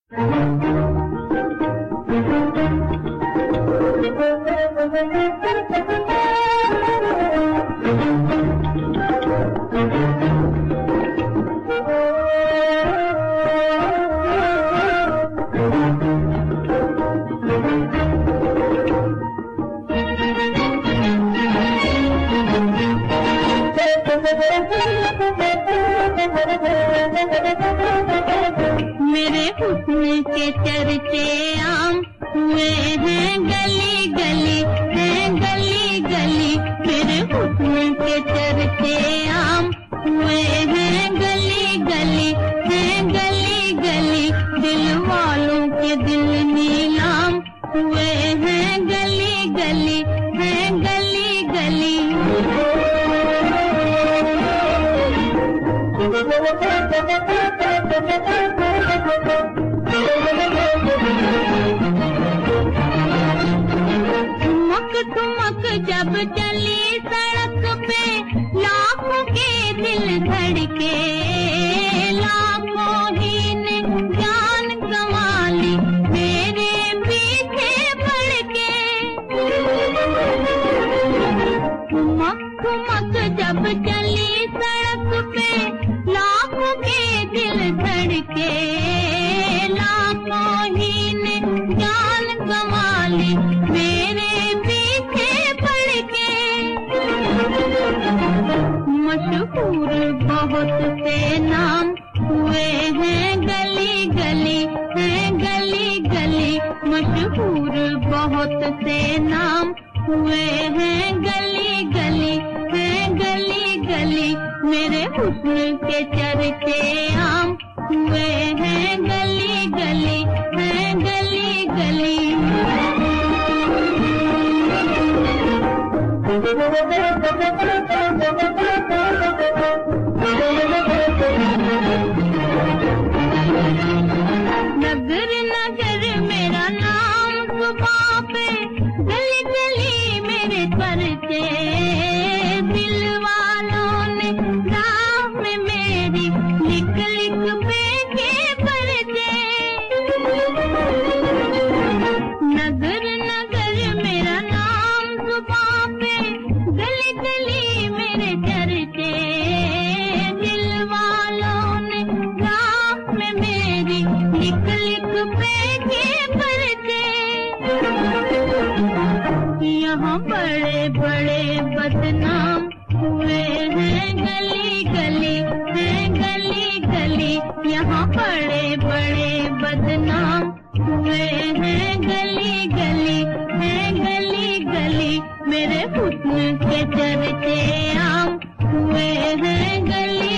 मेरे हुस्न के चर्चे आम हुए हैं गली गली, हैं गली गली। मेरे हुस्न के चर्चे आम हुए हैं गली गली, हैं गली गली। दिल वालों के दिल नीलाम हुए हैं गली गली, हैं गली गली। ठुमक जब चली सड़क पे लाखों के दिल धड़के, लाखों ही ने जान गंवा ली मेरे पीछे पड़ के। ठुमक जब चली सड़क पे लाखों के दिल धड़के, लाखों ही ने जान गंवा ली मेरे मशहूर बहुत से नाम हुए हैं गली गली, हैं गली गली। मशहूर बहुत से नाम हुए हैं गली गली, हैं गली गली। मेरे हुस्न के चर्चे आम हुए हैं गली गली, हैं गली गली। नगर नगर मेरा नाम जुबां पे, गली गली मेरे परिचय। दिल वालों ने राह में मेरी लिख लिख भेजे परिचय। नगर नगर मेरा नाम जुबां पे, गली गली मेरे चर्चे। दिल वालों ने राह में मेरी लिख लिख भेजे परिचय। यहाँ बड़े बड़े बदनाम हुए हैं गली गली, हैं गली गली। यहाँ बड़े बड़े बदनाम हुए हैं गली गली, हैं गली गली। मेरे हुस्न के चर्चे आम हुए हैं गली